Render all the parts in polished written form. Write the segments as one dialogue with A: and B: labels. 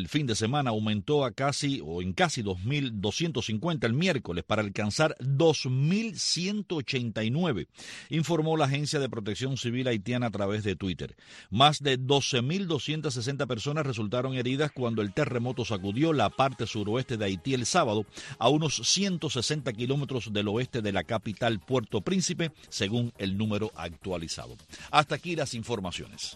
A: fin de semana aumentó en casi 2.250 el miércoles para alcanzar 2.189, informó la Agencia de Protección Civil haitiana a través de Twitter. Más de 12.260 personas resultaron heridas cuando el terremoto sacudió la parte suroeste de Haití el sábado, a unos 160 kilómetros del oeste de la capital Puerto Príncipe, según el número actualizado. Hasta aquí las informaciones.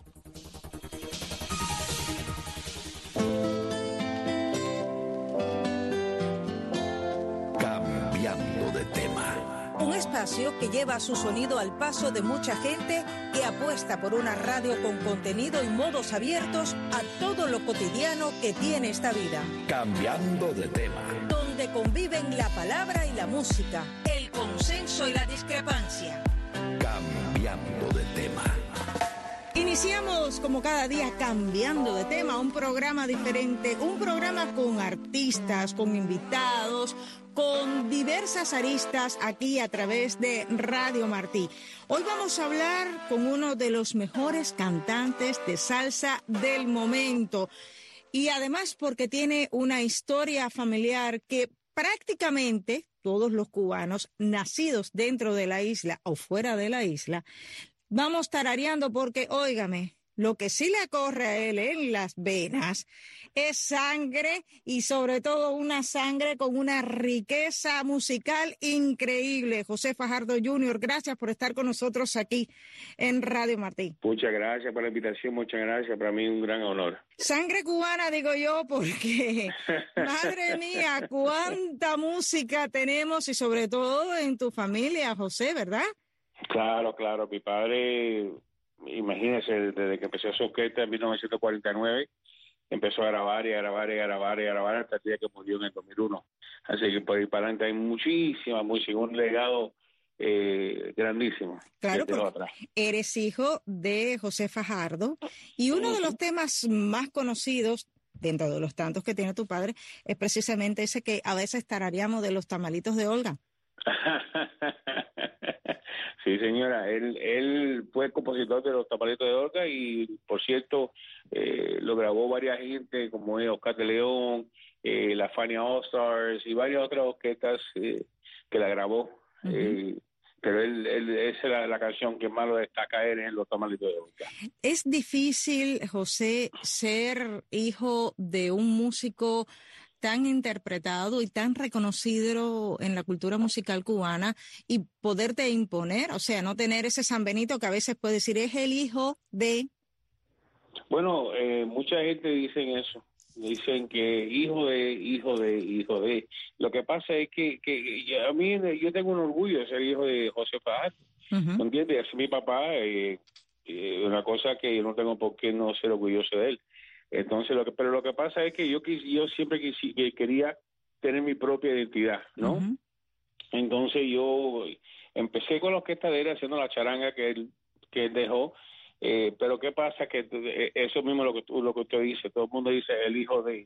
B: Cambiando de tema.
C: Un espacio que lleva su sonido al paso de mucha gente que apuesta por una radio con contenido y modos abiertos a todo lo cotidiano que tiene esta vida.
B: Cambiando de tema.
C: Donde conviven la palabra y la música, el consenso y la discrepancia.
B: Cambiando de tema.
C: Iniciamos como cada día Cambiando de tema, un programa diferente, un programa con artistas, con invitados, con diversas aristas aquí a través de Radio Martí. Hoy vamos a hablar con uno de los mejores cantantes de salsa del momento y además porque tiene una historia familiar que prácticamente todos los cubanos nacidos dentro de la isla o fuera de la isla vamos tarareando porque, óigame, lo que sí le corre a él en las venas es sangre y sobre todo una sangre con una riqueza musical increíble. José Fajardo Jr., gracias por estar con nosotros aquí en Radio Martí.
D: Muchas gracias por la invitación, muchas gracias. Para mí es un gran honor.
C: Sangre cubana, digo yo, porque, madre mía, cuánta música tenemos y sobre todo en tu familia, José, ¿verdad?
D: Claro, claro. Mi padre, imagínese, desde que empezó su orquesta en 1949, empezó a grabar hasta el día que murió en el 2001. Así que por ahí para adelante hay muchísima música, un legado grandísimo.
C: Claro, porque eres hijo de José Fajardo y uno de los temas más conocidos dentro de los tantos que tiene tu padre es precisamente ese que a veces tarareamos de los tamalitos de Olga.
D: Sí, señora, él fue compositor de los tamalitos de Olga y, por cierto, lo grabó varias gente como Oscar de León, la Fania All Stars y varias otras orquestas que la grabó. Uh-huh. Pero esa es la canción que más lo destaca él en los tamalitos de Olga.
C: Es difícil, José, ser hijo de un músico tan interpretado y tan reconocido en la cultura musical cubana y poderte imponer, o sea, no tener ese San Benito que a veces puede decir es el hijo de...
D: Bueno, mucha gente dicen eso, dicen que hijo de. Lo que pasa es que a mí yo tengo un orgullo de ser hijo de José Fajardo, uh-huh. ¿Entiendes? Es mi papá, una cosa que yo no tengo por qué no ser orgulloso de él. Entonces, pero lo que pasa es que yo siempre quería tener mi propia identidad, ¿no? Uh-huh. Entonces yo empecé con la orquesta de él haciendo la charanga que él dejó, pero ¿qué pasa? Que eso mismo lo que usted dice, todo el mundo dice el hijo de.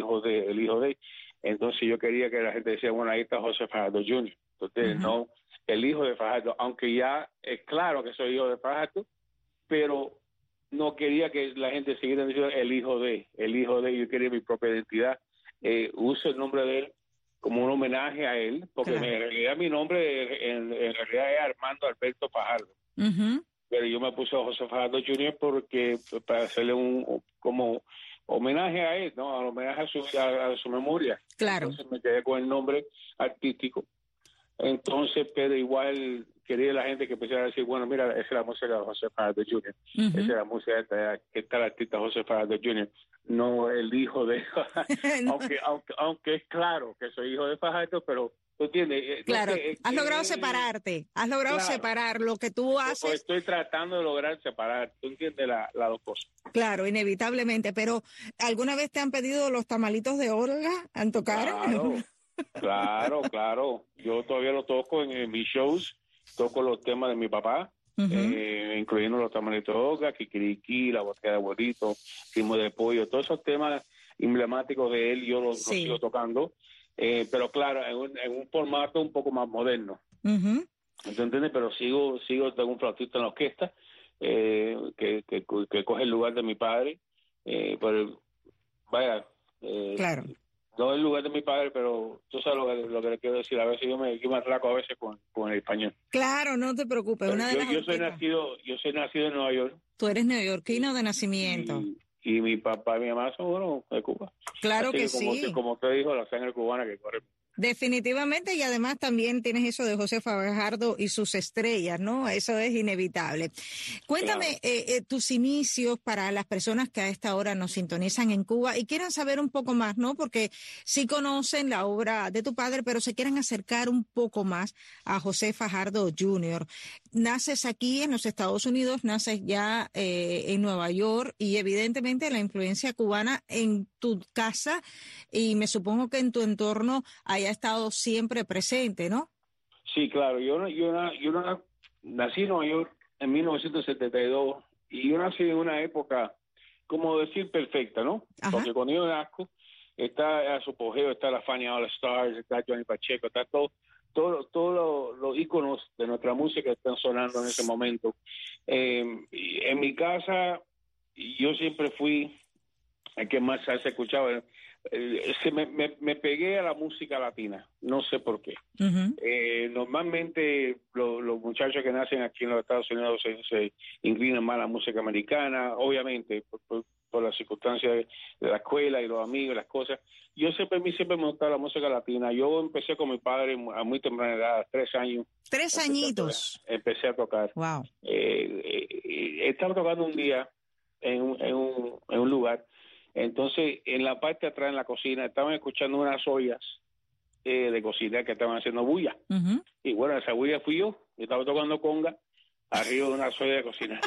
D: Entonces yo quería que la gente decía, bueno, ahí está José Fajardo Jr. Entonces, uh-huh. No, el hijo de Fajardo, aunque ya es claro que soy hijo de Fajardo, pero no quería que la gente siguiera diciendo el hijo de, yo quería mi propia identidad. Uso el nombre de él como un homenaje a él, porque claro. En realidad mi nombre en realidad es Armando Alberto Fajardo. Uh-huh. Pero yo me puse a José Fajardo Jr. porque para hacerle un como homenaje a él, ¿no? Un homenaje a su memoria.
C: Claro.
D: Entonces me quedé con el nombre artístico. Entonces, pero igual quería la gente que empezara a decir, bueno, mira, esa es la música de José Fajardo Jr., uh-huh. Esa es la música que está el artista José Fajardo Jr., no el hijo de... aunque es claro que soy hijo de Fajardo, pero tú entiendes...
C: Claro, has logrado separarte, claro. Separar lo que tú haces...
D: Estoy tratando de lograr separar, tú entiendes las dos cosas.
C: Claro, inevitablemente, pero ¿alguna vez te han pedido los tamalitos de Olga a tocar?
D: Claro. Yo todavía lo toco en mis shows, toco los temas de mi papá, uh-huh. Incluyendo los tamalitos de Olga, Kikiriki, La Botella de Abuelito, Timo de Pollo, todos esos temas emblemáticos de él yo los sigo tocando, pero claro, en un formato un poco más moderno. Uh-huh. ¿Entiendes? Pero sigo tengo un flautista en la orquesta que coge el lugar de mi padre, pero vaya,
C: Claro.
D: No es el lugar de mi padre, pero tú sabes lo que le quiero decir. A veces yo me atraco a veces con el español.
C: Claro, no te preocupes.
D: Pero
C: Una de las
D: yo soy
C: orquestas.
D: nacido en Nueva York.
C: Tú eres neoyorquino de nacimiento.
D: Y mi papá y mi mamá son, bueno, de Cuba.
C: Claro
D: Así
C: que
D: como,
C: sí.
D: como usted dijo, la sangre cubana que corre.
C: Definitivamente, y además también tienes eso de José Fajardo y sus estrellas, ¿no? Eso es inevitable. Cuéntame tus inicios para las personas que a esta hora nos sintonizan en Cuba y quieran saber un poco más, ¿no? Porque sí conocen la obra de tu padre, pero se quieren acercar un poco más a José Fajardo Jr. Naces aquí en los Estados Unidos, naces ya en Nueva York y evidentemente la influencia cubana en tu casa y me supongo que en tu entorno haya estado siempre presente, ¿no?
D: Sí, claro. Yo nací en Nueva York en 1972 y yo nací en una época, como decir, perfecta, ¿no?
C: Ajá.
D: Porque cuando yo nazco, está a su apogeo, está la Fania All Stars, está Johnny Pacheco, está todos los íconos de nuestra música que están sonando en ese momento. Y en mi casa, yo siempre fui el que más se escuchaba. Me pegué a la música latina, no sé por qué.
C: Uh-huh.
D: Normalmente los muchachos que nacen aquí en los Estados Unidos se inclinan más a la música americana, obviamente, por las circunstancias de la escuela y los amigos y las cosas. A mí siempre me gustaba la música latina. Yo empecé con mi padre a muy temprana edad, a 3 años.
C: 3 añitos.
D: Empecé a tocar.
C: Wow.
D: Estaba tocando un día en un lugar. Entonces, en la parte de atrás, en la cocina, estaban escuchando unas ollas de cocina que estaban haciendo bulla.
C: Uh-huh.
D: Y bueno, esa bulla fui yo. Yo estaba tocando conga arriba de una olla de cocina.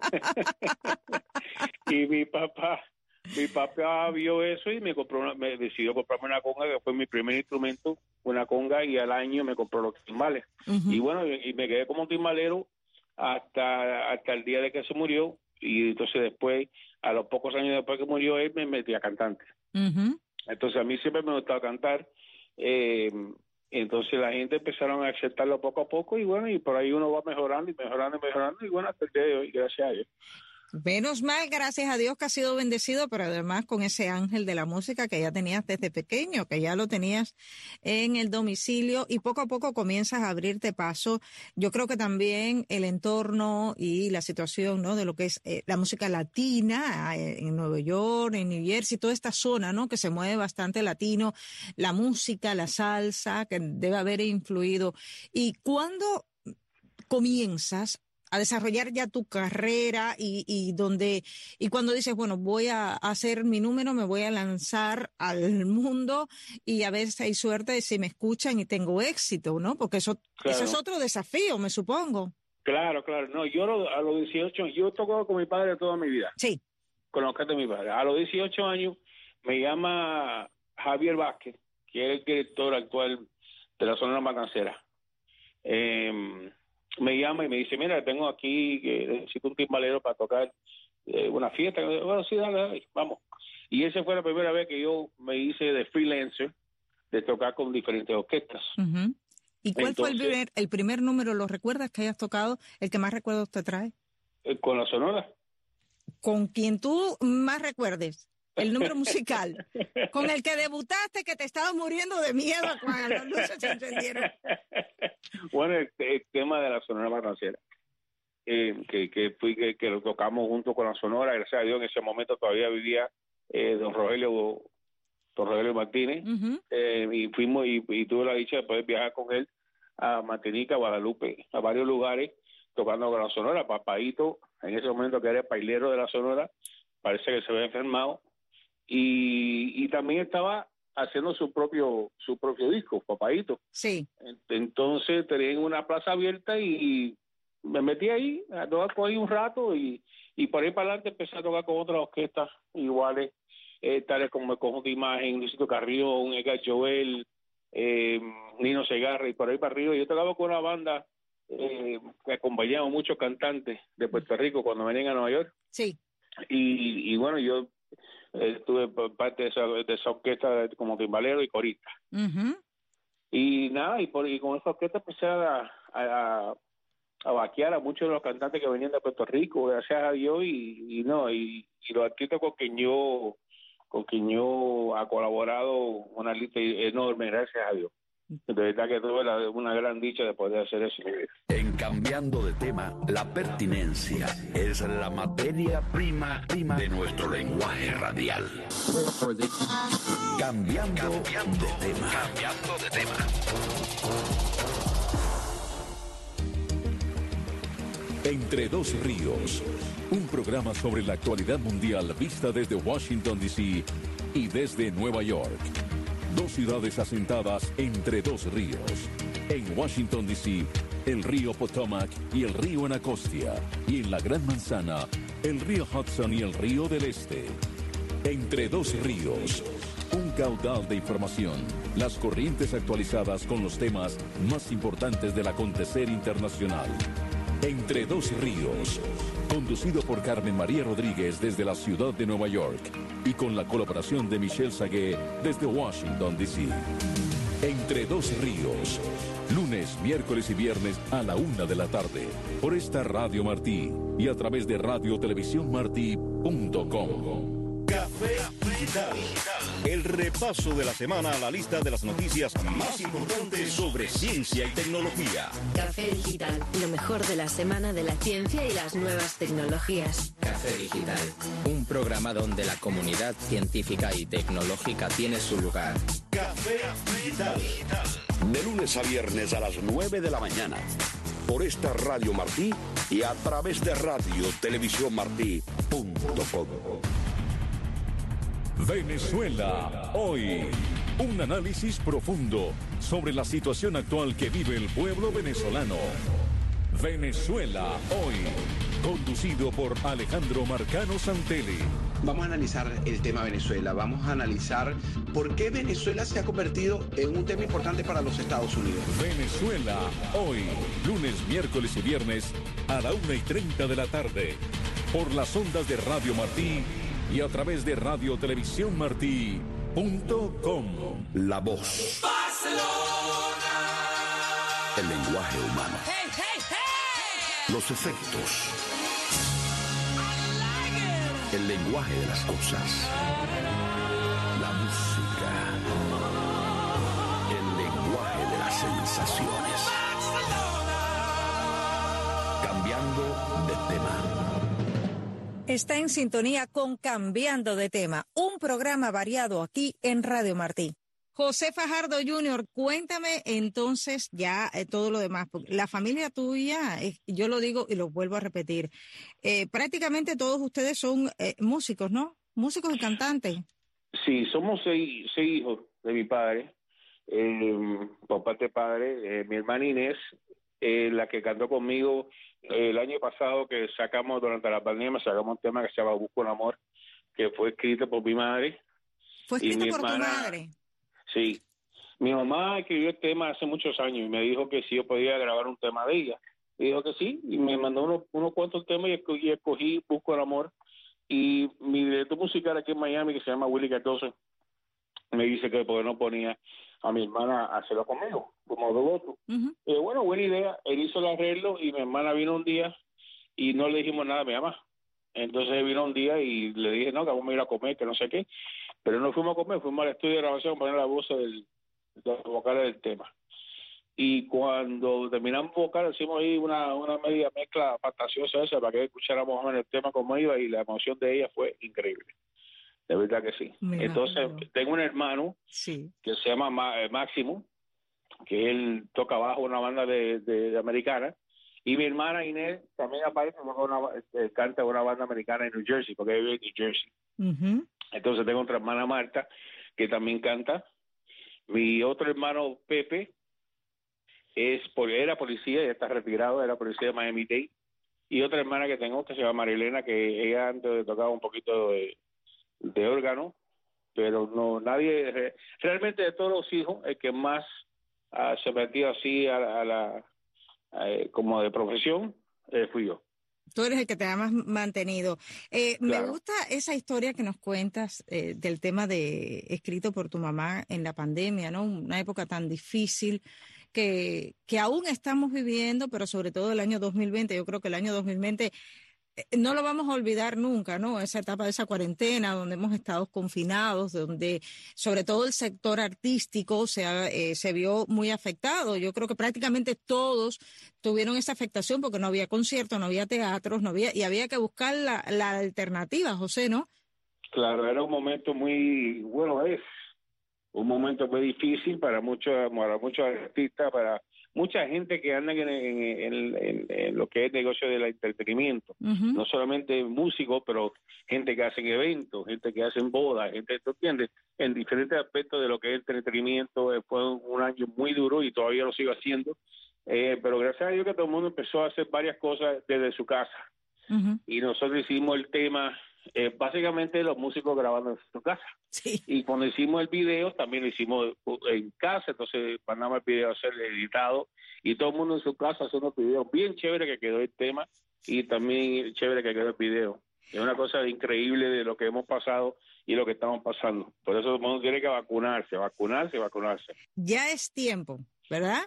D: Y mi papá vio eso y me decidió comprarme una conga, que fue mi primer instrumento, una conga, y al año me compró los timbales.
C: Uh-huh.
D: Y bueno, y me quedé como timbalero hasta el día de que se murió. Y entonces después, a los pocos años después que murió él, me metí a cantante.
C: Uh-huh.
D: Entonces a mí siempre me gustaba cantar. Entonces la gente empezaron a aceptarlo poco a poco y bueno, y por ahí uno va mejorando y mejorando y mejorando y bueno, hasta el día de hoy, gracias a Dios.
C: Menos mal, gracias a Dios que has sido bendecido, pero además con ese ángel de la música que ya tenías desde pequeño, que ya lo tenías en el domicilio y poco a poco comienzas a abrirte paso. Yo creo que también el entorno y la situación, ¿no?, de lo que es la música latina en Nueva York, en New Jersey, toda esta zona, ¿no?, que se mueve bastante latino, la música, la salsa, que debe haber influido. ¿Y cuándo comienzas a desarrollar ya tu carrera y cuando dices, bueno, voy a hacer mi número, me voy a lanzar al mundo y a veces hay suerte si me escuchan y tengo éxito, ¿no? Porque eso es otro desafío, me supongo.
D: Claro. No, yo a los 18, yo he tocado con mi padre toda mi vida.
C: Sí.
D: Con los cantos de mi padre. A los 18 años me llama Javier Vázquez, que es el director actual de la Sonora Matancera. Me llama y me dice, mira, tengo aquí, que necesito un timbalero para tocar una fiesta. Bueno, sí, dale, vamos. Y esa fue la primera vez que yo me hice de freelancer, de tocar con diferentes orquestas.
C: Uh-huh. ¿Y cuál fue el primer número? ¿Lo recuerdas que hayas tocado? ¿El que más recuerdos te trae?
D: Con la Sonora.
C: ¿Con quien tú más recuerdes? El número musical, con el que debutaste, que te estabas muriendo de miedo cuando las luces se encendieron.
D: Bueno, el tema de la Sonora Matancera, que lo tocamos junto con la Sonora, gracias a Dios, en ese momento todavía vivía don Rogelio Martínez, uh-huh. Y fuimos y tuve la dicha de poder viajar con él a Martinica, Guadalupe, a varios lugares, tocando con la Sonora. Papaíto, en ese momento que era el pailero de la Sonora, parece que se había enfermado. Y también estaba haciendo su propio disco, Papaíto.
C: Sí.
D: Entonces tenían una plaza abierta y me metí ahí, a tocar con ahí un rato y por ahí para adelante empecé a tocar con otras orquestas iguales, tales como el Conjunto de Imagen, Luisito Carrión, Edgar Joel, Nino Segarra, y por ahí para arriba. Yo tocaba con una banda que acompañaba muchos cantantes de Puerto Rico cuando venían a Nueva York.
C: Sí.
D: Y bueno, yo estuve parte de esa orquesta como timbalero y corista.
C: Uh-huh.
D: Y nada, y con esa orquesta empecé a vaquear a muchos de los cantantes que venían de Puerto Rico, gracias a Dios, y los artistas con con quien yo ha colaborado una lista enorme, gracias a Dios. De verdad que tuve una gran dicha de poder hacer eso.
B: En Cambiando de Tema, la pertinencia es la materia prima de nuestro lenguaje radial. Cambiando de tema. Cambiando de tema.
E: Entre dos ríos, un programa sobre la actualidad mundial vista desde Washington, D.C. y desde Nueva York. Dos ciudades asentadas entre dos ríos. En Washington, D.C., el río Potomac y el río Anacostia. Y en la Gran Manzana, el río Hudson y el río del Este. Entre dos ríos, un caudal de información. Las corrientes actualizadas con los temas más importantes del acontecer internacional. Entre dos ríos, conducido por Carmen María Rodríguez desde la ciudad de Nueva York y con la colaboración de Michelle Sagué desde Washington, D.C. Entre dos ríos, lunes, miércoles y viernes a la 1 de la tarde, por esta Radio Martí y a través de radiotelevisiónmartí.com.
F: Café Digital. El repaso de la semana a la lista de las noticias más importantes sobre ciencia y tecnología.
G: Café Digital, lo mejor de la semana de la ciencia y las nuevas tecnologías.
H: Café Digital, un programa donde la comunidad científica y tecnológica tiene su lugar.
F: Café Digital.
B: De lunes a viernes a las 9 de la mañana, por esta Radio Martí y a través de radiotelevisiónmartí.com.
E: Venezuela hoy. Un análisis profundo sobre la situación actual que vive el pueblo venezolano. Venezuela hoy. Conducido por Alejandro Marcano Santelli.
I: Vamos a analizar el tema Venezuela. Vamos a analizar por qué Venezuela se ha convertido en un tema importante para los Estados Unidos.
E: Venezuela hoy. Lunes, miércoles y viernes a la 1:30 de la tarde. Por las ondas de Radio Martí y a través de radiotelevisiónmartí.com.
B: La voz. Barcelona. El lenguaje humano.
J: Hey, hey, hey.
B: Los efectos. El lenguaje de las cosas. La música. El lenguaje de las sensaciones. Cambiando de tema.
C: Está en sintonía con Cambiando de Tema, un programa variado aquí en Radio Martí. José Fajardo Jr., cuéntame entonces ya todo lo demás. La familia tuya, yo lo digo y lo vuelvo a repetir, prácticamente todos ustedes son músicos, ¿no? Músicos y cantantes.
D: Sí, somos seis hijos de mi padre, por parte de padre. Mi hermana Inés, la que cantó conmigo el año pasado, que sacamos durante la pandemia, sacamos un tema que se llama Busco un Amor, que fue escrito por mi madre.
C: ¿Fue escrito por tu madre?
D: Sí. Mi mamá escribió el tema hace muchos años y me dijo que si yo podía grabar un tema de ella. Y dijo que sí, y me mandó unos cuantos temas y escogí Busco el Amor. Y mi director musical aquí en Miami, que se llama Willy Cardoso, me dice que porque no ponía a mi hermana a hacerlo conmigo, como dueto. Y bueno, buena idea. Él hizo el arreglo y mi hermana vino un día y no le dijimos nada a mi mamá. Entonces vino un día y le dije, no, que vamos a ir a comer, que no sé qué. Pero no fuimos a comer, fuimos al estudio de grabación a poner la voz de los vocales del tema. Y cuando terminamos vocal, hicimos ahí una media mezcla fantasiosa esa para que escucháramos más o menos el tema como iba, y la emoción de ella fue increíble. De verdad que sí. Entonces, tengo un hermano que se llama Máximo, que él toca bajo una banda de americana, y mi hermana Inés también aparece, canta una banda americana en New Jersey, porque vive en New Jersey. Entonces tengo otra hermana Marta, que también canta. Mi otro hermano Pepe era policía, ya está retirado, era policía de Miami-Dade. Y otra hermana que tengo, que se llama Marilena, que ella antes tocaba un poquito de órgano, pero no, nadie, realmente de todos los hijos, el que más se metió así como de profesión, fui yo.
C: Tú eres el que te ha mantenido.
D: Claro.
C: Me gusta esa historia que nos cuentas del tema escrito por tu mamá en la pandemia, ¿no? Una época tan difícil que aún estamos viviendo, pero sobre todo el año 2020. Yo creo que el año 2020 No lo vamos a olvidar nunca, ¿no? Esa etapa de esa cuarentena donde hemos estado confinados, donde sobre todo el sector artístico se vio muy afectado. Yo creo que prácticamente todos tuvieron esa afectación porque no había conciertos, no había teatros, y había que buscar la alternativa, José, ¿no?
D: Claro, era un momento muy, bueno, es un momento muy difícil para muchos artistas, para mucha gente que anda en lo que es negocio del entretenimiento, no solamente músicos, pero gente que hacen eventos, gente que hacen bodas, gente, ¿tú entiendes? En diferentes aspectos de lo que es entretenimiento. Fue un año muy duro y todavía lo sigo haciendo, pero gracias a Dios que todo el mundo empezó a hacer varias cosas desde su casa. Y nosotros hicimos el tema, básicamente los músicos grabando en su casa.
C: Sí.
D: Y cuando hicimos el video, también lo hicimos en casa, entonces mandamos el video a ser editado, y todo el mundo en su casa haciendo videos. Bien chévere que quedó el tema, y también chévere que quedó el video. Es una cosa increíble de lo que hemos pasado y lo que estamos pasando. Por eso todo el mundo tiene que vacunarse.
C: Ya es tiempo, ¿verdad?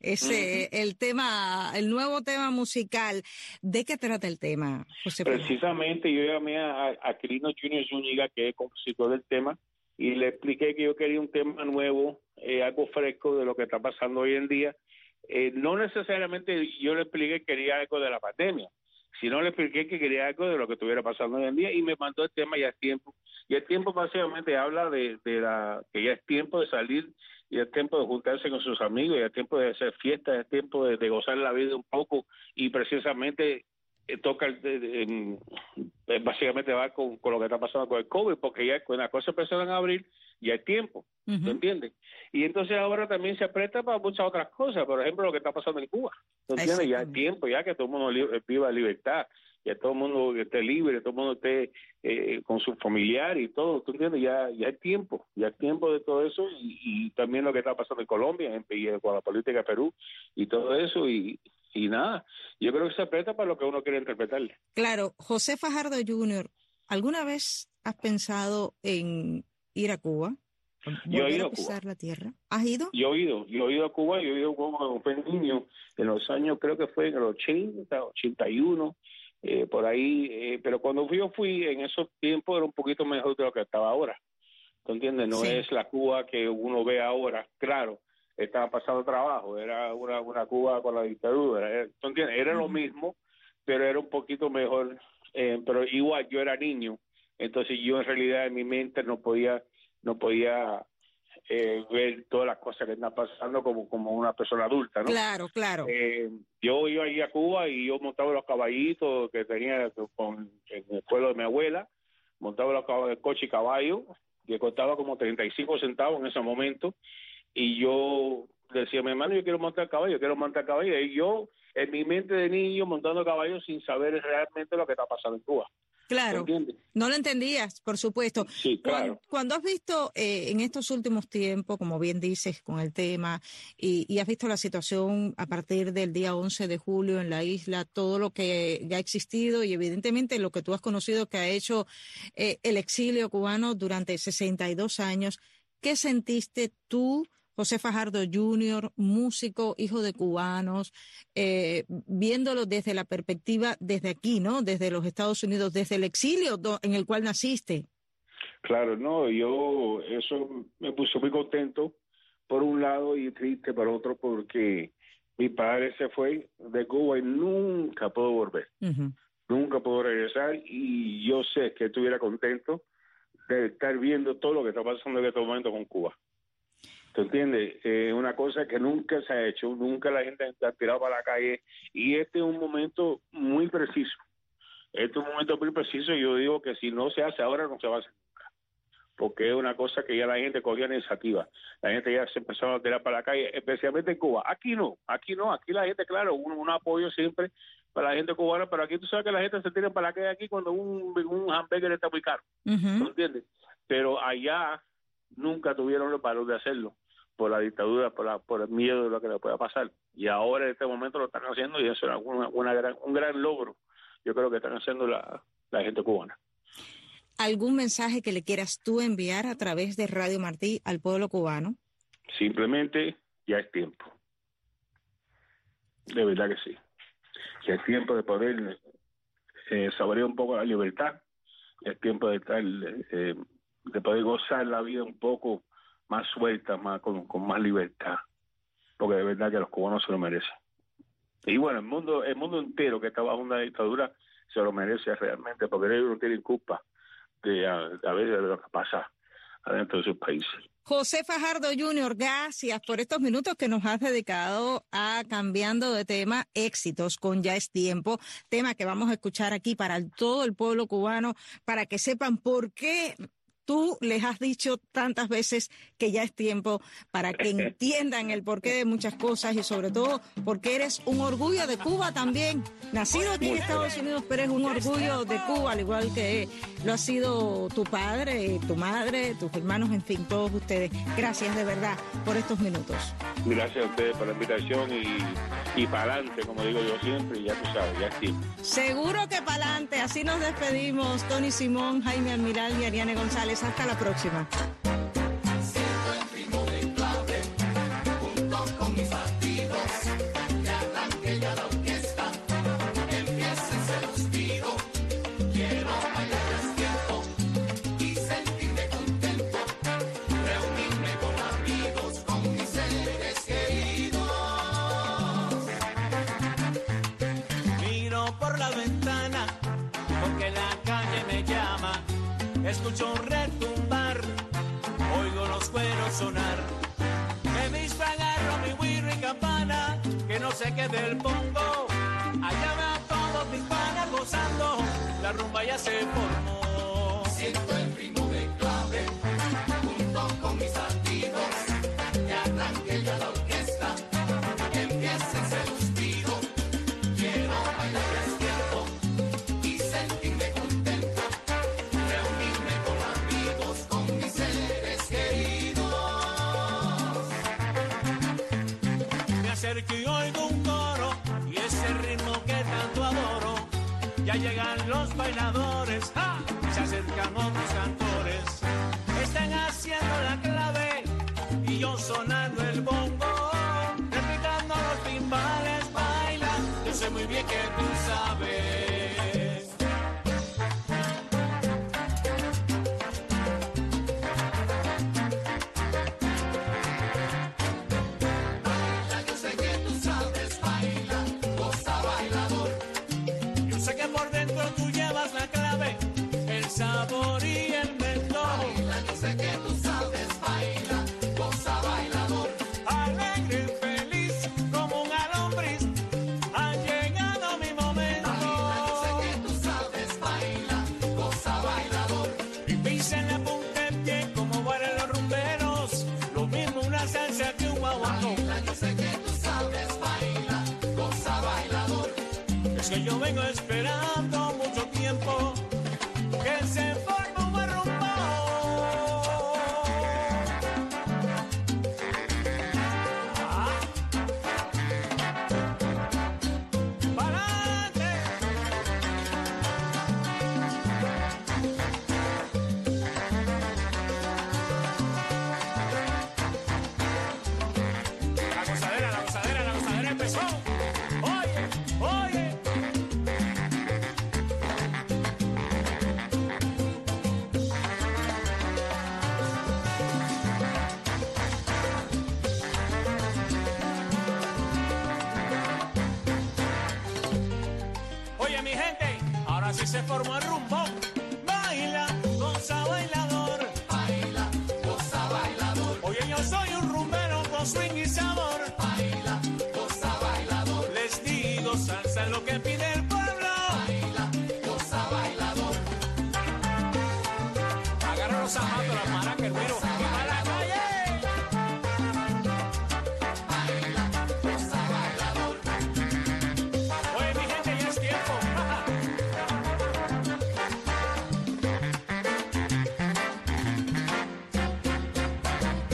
C: El nuevo tema musical. ¿De qué trata el tema, José?
D: Precisamente yo llamé a Quirino Junior Zúñiga, que es compositor del tema, y le expliqué que yo quería un tema nuevo, algo fresco de lo que está pasando hoy en día. No necesariamente yo le expliqué que quería algo de la pandemia, sino le expliqué que quería algo de lo que estuviera pasando hoy en día, y me mandó el tema Ya es tiempo. Y el tiempo básicamente habla de que ya es tiempo de salir, y es tiempo de juntarse con sus amigos, y es tiempo de hacer fiestas, es tiempo de gozar la vida un poco, y precisamente toca, básicamente va con lo que está pasando con el COVID, porque ya cuando las cosas empezaron a abrir, ya es tiempo, ¿te entiendes? Y entonces ahora también se aprieta para muchas otras cosas, por ejemplo, lo que está pasando en Cuba, ¿te entiendes? Ya es tiempo, ya que todo el mundo viva libertad, ya todo el mundo esté libre, todo el mundo esté con su familiar y todo, ¿tú entiendes? Ya es tiempo de todo eso, y también lo que está pasando en Colombia, con la política de Perú y todo eso, y nada, yo creo que se aprieta para lo que uno quiere interpretarle.
C: Claro, José Fajardo Jr., ¿alguna vez has pensado en ir a Cuba?
D: Yo he ido
C: a pisar la tierra. ¿Has ido?
D: Yo he ido a Cuba, cuando fue niño, en los años, creo que fue en el 80, 81, por ahí, pero cuando yo fui en esos tiempos era un poquito mejor de lo que estaba ahora, ¿tú entiendes? No es la Cuba que uno ve ahora, claro, estaba pasando trabajo, era una Cuba con la dictadura, ¿tú entiendes? Era lo mismo, pero era un poquito mejor, pero igual yo era niño, entonces yo en realidad en mi mente no podía ver todas las cosas que están pasando como una persona adulta, ¿no?
C: Claro.
D: Yo iba ahí a Cuba y yo montaba los caballitos que tenía en el pueblo de mi abuela, montaba los caballos, el coche y caballo, que costaba como 35 centavos en ese momento, y yo decía a mi hermano, yo quiero montar caballo, y yo en mi mente de niño montando caballo sin saber realmente lo que está pasando en Cuba.
C: Claro, no lo entendías, por supuesto.
D: Sí, claro.
C: Cuando has visto en estos últimos tiempos, como bien dices, con el tema, y has visto la situación a partir del día 11 de julio en la isla, todo lo que ya ha existido y evidentemente lo que tú has conocido que ha hecho el exilio cubano durante 62 años, ¿qué sentiste tú, José Fajardo Jr., músico, hijo de cubanos, viéndolo desde la perspectiva, desde aquí, ¿no? Desde los Estados Unidos, desde el exilio en el cual naciste?
D: Claro, no, eso me puso muy contento por un lado y triste por otro, porque mi padre se fue de Cuba y nunca pudo volver. Nunca pudo regresar, y yo sé que estuviera contento de estar viendo todo lo que está pasando en este momento con Cuba. ¿Te entiendes? Una cosa que nunca se ha hecho, nunca la gente ha tirado para la calle, y este es un momento muy preciso. Yo digo que si no se hace ahora, no se va a hacer nunca, porque es una cosa que ya la gente cogió iniciativa. La gente ya se empezó a tirar para la calle, especialmente en Cuba. Aquí no, aquí la gente, claro, un apoyo siempre para la gente cubana, pero aquí tú sabes que la gente se tira para la calle aquí cuando un hamburger está muy caro, ¿no entiendes? Pero allá nunca tuvieron el valor de hacerlo, por la dictadura, por el miedo de lo que le pueda pasar. Y ahora en este momento lo están haciendo, y eso es un gran logro, yo creo que están haciendo la gente cubana.
C: ¿Algún mensaje que le quieras tú enviar a través de Radio Martí al pueblo cubano?
D: Simplemente, ya es tiempo. De verdad que sí. Ya es tiempo de poder saborea un poco la libertad. Es tiempo de estar, de poder gozar la vida un poco más suelta, más con más libertad, porque de verdad que los cubanos se lo merecen. Y bueno, el mundo entero que está bajo una dictadura se lo merece realmente, porque ellos no tienen culpa a veces de lo que pasa adentro de sus países.
C: José Fajardo Jr., gracias por estos minutos que nos has dedicado a Cambiando de Tema, éxitos con Ya es Tiempo, tema que vamos a escuchar aquí para todo el pueblo cubano, para que sepan por qué tú les has dicho tantas veces que ya es tiempo, para que entiendan el porqué de muchas cosas y sobre todo porque eres un orgullo de Cuba también. Nacido aquí en Estados Unidos, pero eres un orgullo de Cuba, al igual que lo ha sido tu padre, tu madre, tus hermanos, en fin, todos ustedes. Gracias de verdad por estos minutos.
D: Gracias a ustedes por la invitación y para adelante, como digo yo siempre, ya tú sabes, ya es tiempo.
C: Seguro que para adelante. Así nos despedimos. Tony Simón, Jaime Almiral y Ariane González. Hasta la próxima.
K: Escucho un retumbar, oigo los cueros sonar. Que me agarro mi güiro y campana, que no se quede el pongo. Allá va todos mis panas gozando, la rumba ya se formó. Siento el ritmo de clave, junto con mis amigos, que arranque ya la orquesta, que empiece ese suspiro. Quiero bailar despierto y sentirme contento. Que oigo un coro y ese ritmo que tanto adoro. Ya llegan los bailadores, ¡ja! Se acercan otros cantores. Están haciendo la clave y yo sonando el bongo, replicando los timbales, baila. Yo sé muy bien que tú sabes. Sabor y el mentón. Baila, yo sé que tú sabes, baila, goza bailador. Alegre, feliz, como un alombriz, ha llegado mi momento. Baila, yo sé que tú sabes, baila, goza bailador. Y pisa en la punta del pie como bailan los rumberos, lo mismo una salsa que un guaguancó. Baila, yo sé que tú sabes, baila, goza bailador. Es que yo vengo esperando mucho tiempo que se forma un barrumbón. ¡Pa'lante! La gozadera empezó. Oye. Mi gente, ahora sí se formó el rumbón. Baila, goza bailador. Baila, goza bailador. Oye, yo soy un rumbero con swing y